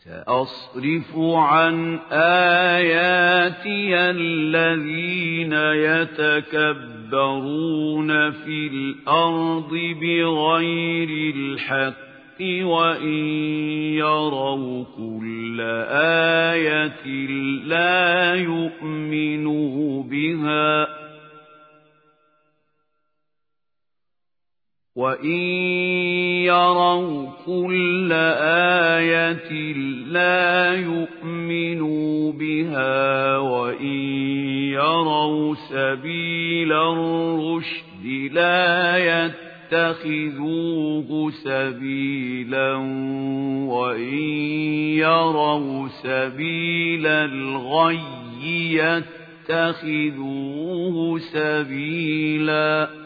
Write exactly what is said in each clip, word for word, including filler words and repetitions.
سأصرف عن آياتي الذين يتكبرون في الأرض بغير الحق وإن يروا كل آية لا يؤمنوا بها وَإِن يَرَوْا كُلَّ آيَةٍ لَّا يُؤْمِنُوا بِهَا وَإِن يَرَوْا سَبِيلَ الرُّشْدِ لَا يَتَّخِذُوهُ سَبِيلًا وَإِن يَرَوْا سَبِيلَ الْغَيِّ يَتَّخِذُوهُ سَبِيلًا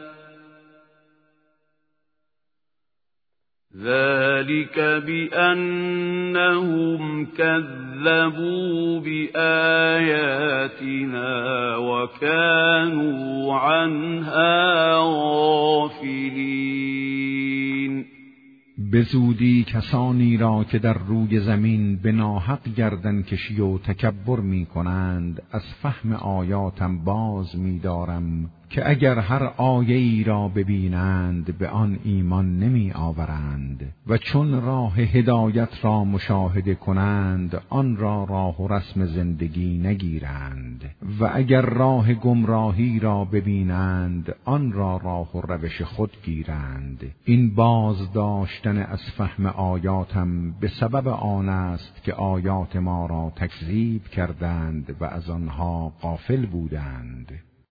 ذَلِكَ بِأَنَّهُمْ كَذَّبُوا بِآيَاتِنَا وَكَانُوا عَنْهَا غَافِلِينَ. به زودی کسانی را که در روی زمین به ناحق گردن کشی و تکبر می کنند از فهم آیاتم باز می دارم که اگر هر آیه‌ای را ببینند به آن ایمان نمی آورند و چون راه هدایت را مشاهده کنند آن را راه و رسم زندگی نگیرند و اگر راه گمراهی را ببینند آن را راه و روش خود گیرند. این باز داشتن از فهم آیاتم به سبب آن است که آیات ما را تکذیب کردند و از آنها غافل بودند.